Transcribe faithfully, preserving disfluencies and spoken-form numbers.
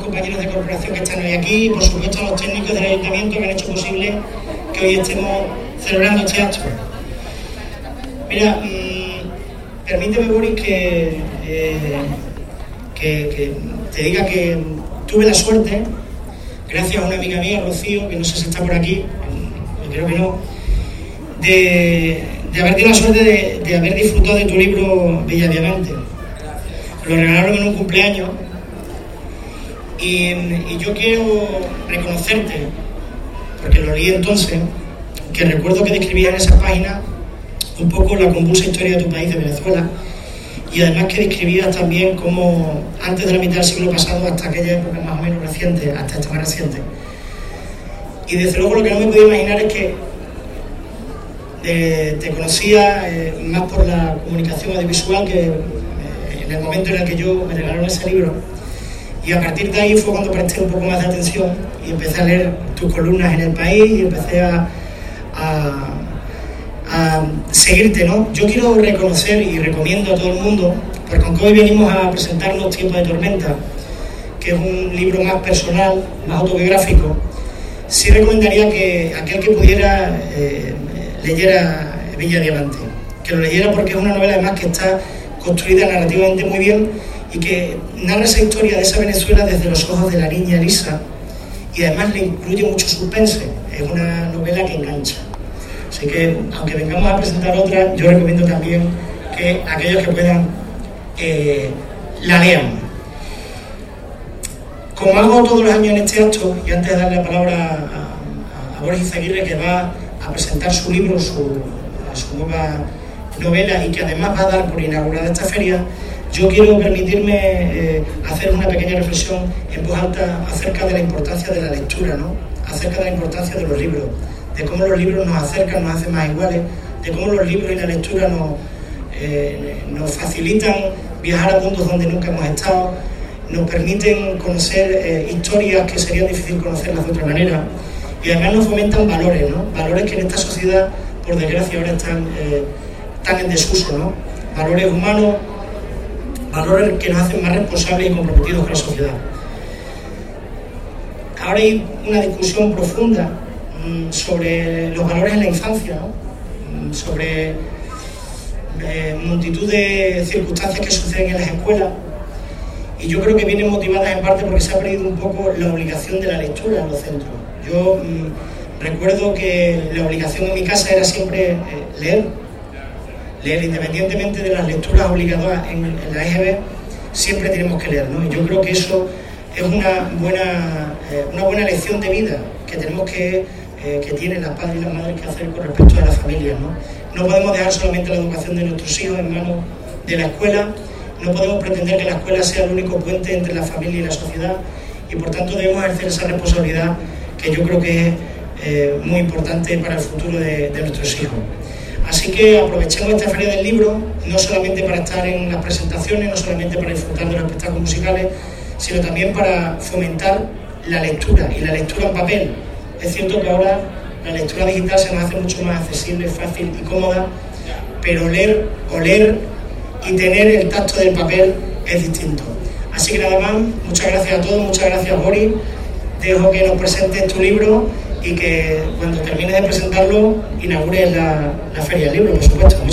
compañeros de corporación que están hoy aquí y por supuesto a los técnicos del ayuntamiento que han hecho posible que hoy estemos celebrando este acto. Mira, mmm, permíteme, Boris, que, eh, que, que te diga que tuve la suerte, gracias a una amiga mía, Rocío, que no sé si está por aquí, creo que no, de, de haber tenido la suerte de, de haber disfrutado de tu libro Bella Diamante. Lo regalaron en un cumpleaños y, y yo quiero reconocerte, porque lo leí entonces, que recuerdo que describía en esa página un poco la convulsa historia de tu país, de Venezuela, y además que describías también cómo antes de la mitad del siglo pasado hasta aquella época más o menos reciente, hasta esta más reciente. Y desde luego lo que no me podía imaginar es que eh, te conocía eh, más por la comunicación audiovisual que eh, en el momento en el que yo me regalaron ese libro. Y a partir de ahí fue cuando presté un poco más de atención y empecé a leer tus columnas en El País y empecé a, a, a seguirte, ¿no? Yo quiero reconocer y recomiendo a todo el mundo, porque aunque hoy venimos a presentarnos Tiempos de Tormenta, que es un libro más personal, más autobiográfico, sí recomendaría que aquel que pudiera eh, leyera Bella Diamante, que lo leyera porque es una novela además que está construida narrativamente muy bien y que narra esa historia de esa Venezuela desde los ojos de la niña Elisa y además le incluye mucho suspense. Es una novela que engancha. Así que, aunque vengamos a presentar otra, yo recomiendo también que aquellos que puedan eh, la lean. Como hago todos los años en este acto, y antes de darle la palabra a, a, a Boris Izaguirre, que va a presentar su libro, su, su nueva novela y que además va a dar por inaugurada esta feria, yo quiero permitirme eh, hacer una pequeña reflexión en voz alta acerca de la importancia de la lectura, ¿no? Acerca de la importancia de los libros, de cómo los libros nos acercan, nos hacen más iguales, de cómo los libros y la lectura nos, eh, nos facilitan viajar a mundos donde nunca hemos estado, nos permiten conocer eh, historias que sería difícil conocerlas de otra manera y además nos fomentan valores, ¿no? Valores que en esta sociedad, por desgracia, ahora están, eh, están en desuso, ¿no? Valores humanos, valores que nos hacen más responsables y comprometidos con la sociedad. Ahora hay una discusión profunda mmm, sobre los valores en la infancia, ¿no? Mmm, sobre eh, multitud de circunstancias que suceden en las escuelas y yo creo que vienen motivadas en parte porque se ha perdido un poco la obligación de la lectura en los centros. Yo mmm, recuerdo que la obligación en mi casa era siempre eh, leer. Leer, independientemente de las lecturas obligadas en, en la E G B, siempre tenemos que leer, ¿no? Y yo creo que eso es una buena, eh, una buena lección de vida que tenemos que, eh, que tienen las padres y las madres que hacer con respecto a las familias, ¿no? No podemos dejar solamente la educación de nuestros hijos en manos de la escuela, no podemos pretender que la escuela sea el único puente entre la familia y la sociedad y por tanto debemos ejercer esa responsabilidad que yo creo que es eh, muy importante para el futuro de, de nuestros hijos. Así que aprovechemos esta feria del libro, no solamente para estar en las presentaciones, no solamente para disfrutar de los espectáculos musicales, sino también para fomentar la lectura, y la lectura en papel. Es cierto que ahora la lectura digital se nos hace mucho más accesible, fácil y cómoda, pero leer, oler y tener el tacto del papel es distinto. Así que nada más, muchas gracias a todos, muchas gracias Boris, dejo que nos presentes tu libro y que cuando termines de presentarlo inaugures la, la Feria del Libro, por supuesto.